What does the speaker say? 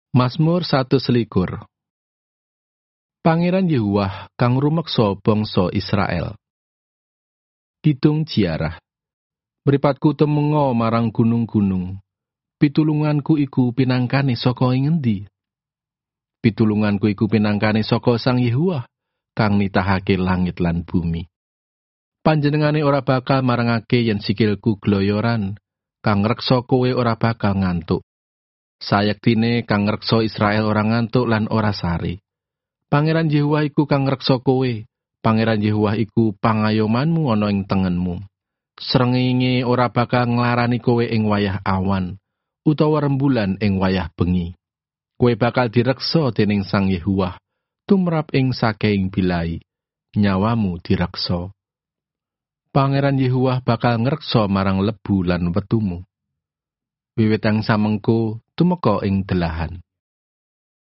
Mazmur 121. Pangeran Yehuwah kang rumeksa bangsa Israel. Kidung Jiarah. Mripatku temenga marang gunung-gunung. Pitulunganku iku pinangkane saka ing endi? Pitulunganku iku pinangkane saka Sang Yehuwah kang nitahake langit lan bumi. Panjenengane ora bakal marangake yen sikilku gloyoran, kang ngreksa kowe ora bakal ngantuk. Sayektine kang ngreksa Israel ora ngantuk lan ora sare. Pangeran Yehuwah iku kang ngreksa kowe. Pangeran Yehuwah iku pangayomanmu ana ing tengenmu. Srengenge ora bakal nglarani kowe ing wayah awan, utawa rembulan ing wayah bengi. Kowe bakal direksa dening Sang Yehuwah, tumrap ing saking bilai. Nyawamu direksa. Pangeran Yehuwah bakal ngreksa marang lebu lan wetumu. Wiwit ang samengko tumeka ing delahan.